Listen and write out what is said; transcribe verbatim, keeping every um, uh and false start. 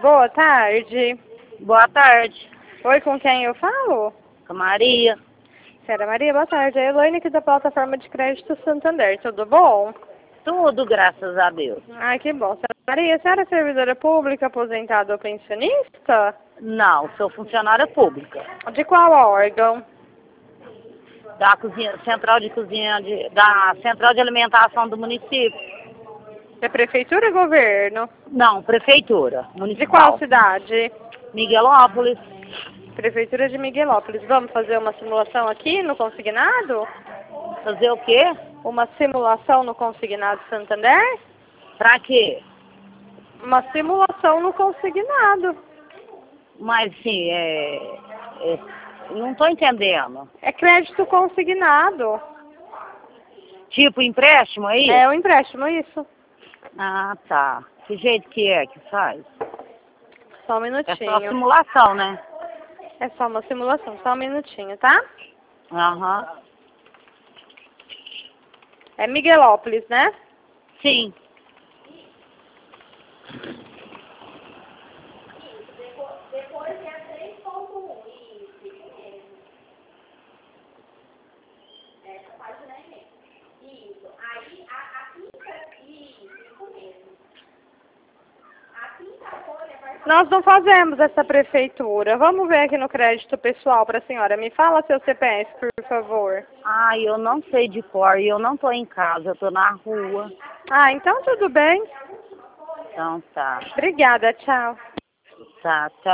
Boa tarde. Boa tarde. Oi, com quem eu falo? Com a Maria. Senhora Maria, boa tarde. É a Elaine aqui da plataforma de crédito Santander. Tudo bom? Tudo, graças a Deus. Ai, que bom. Senhora Maria, a senhora é servidora pública, aposentada ou pensionista? Não, sou funcionária pública. De qual órgão? Da cozinha, central de cozinha, de, da central de alimentação do município. É prefeitura ou governo? Não, prefeitura De municipal. qual cidade? Miguelópolis. Prefeitura de Miguelópolis. Vamos fazer uma simulação aqui no consignado? Fazer o quê? Uma simulação no consignado Santander? Pra quê? Uma simulação no consignado. Mas, sim, é... é não tô entendendo. É crédito consignado. Tipo empréstimo aí? É o empréstimo, isso. Ah, tá. Que jeito que é que faz? Só um É minutinho. só simulação, né? É só uma simulação, só um minutinho, tá? Aham. É Miguelópolis, né? Sim. Nós não fazemos essa prefeitura. Vamos ver aqui no crédito pessoal para a senhora. Me fala seu C P F, por favor. Ah, eu não sei de cor e eu não tô em casa, eu tô na rua. Ah, então tudo bem. Então tá. Obrigada, tchau. Tá, tchau.